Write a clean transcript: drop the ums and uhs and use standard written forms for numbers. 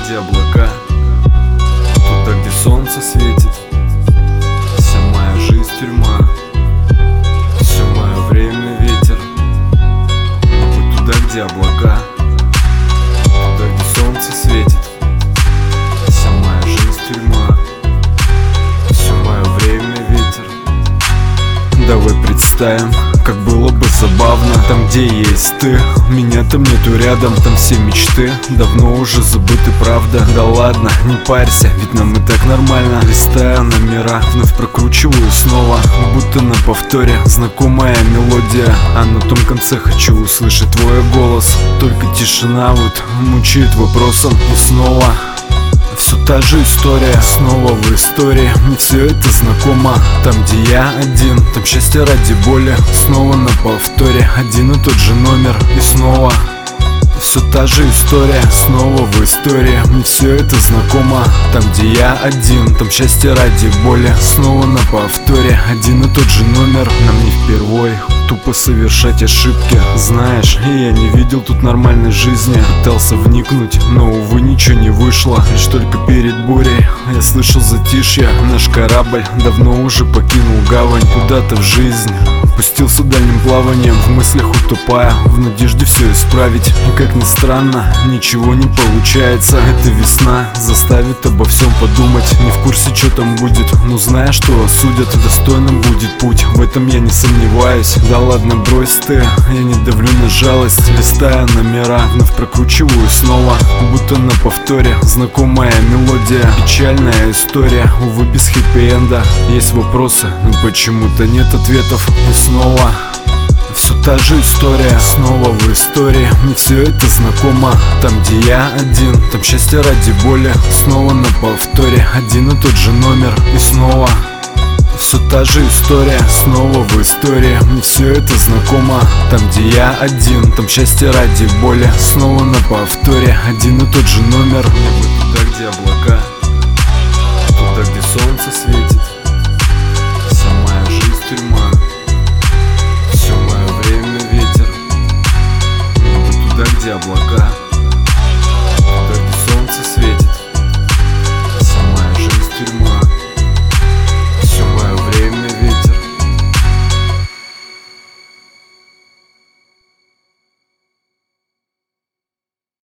где облака, туда, где солнце светит. Вся моя жизнь тюрьма, все мое время ветер. Небо туда, где облака, туда, где солнце светит. Вся моя жизнь тюрьма, все мое время ветер. Давай представим, как было бы забавно. Там, где есть ты, меня там нету рядом. Там все мечты давно уже забыты, правда. Да ладно, не парься, ведь нам и так нормально. Листая номера, вновь прокручиваю снова, будто на повторе знакомая мелодия. А на том конце хочу услышать твой голос. Только тишина вот мучает вопросом. И снова все та же история, снова в истории. Мне все это знакомо. Там, где я один, там счастье ради боли. Снова на повторе один и тот же номер. И снова все та же история, снова в истории. Мне все это знакомо. Там, где я один, там счастье ради боли. Снова на повторе один и тот же номер. Нам не впервой тупо совершать ошибки. Знаешь, я не видел тут нормальной жизни. Пытался вникнуть, но, увы, ничего не вышло. Лишь только перед бурей я слышал затишье. Наш корабль давно уже покинул гавань. Куда-то в жизнь пустился дальним плаванием. В мыслях утопая, в надежде все исправить. И как ни странно, ничего не получается. Эта весна заставит обо всем подумать. Не в курсе, что там будет, но зная, что осудят, достойным будет путь. В этом я не сомневаюсь. Да ладно, брось ты, я не давлю на жалость. Листая номера, вновь прокручиваю снова, будто на повторе знакомая мелодия. Печальная история, увы, без хэппи-энда. Есть вопросы, но почему-то нет ответов. И снова все та же история, снова в истории. Мне все это знакомо. Там, где я один, там счастье ради боли. Снова на повторе один и тот же номер. И снова все та же история, снова в истории. Мне все это знакомо. Там, где я один, там счастье ради боли. Снова на повторе один и тот же номер. Небо туда, где облака, туда, где солнце светит. Вся моя жизнь тюрьма, все мое время ветер. Небо туда, где облака,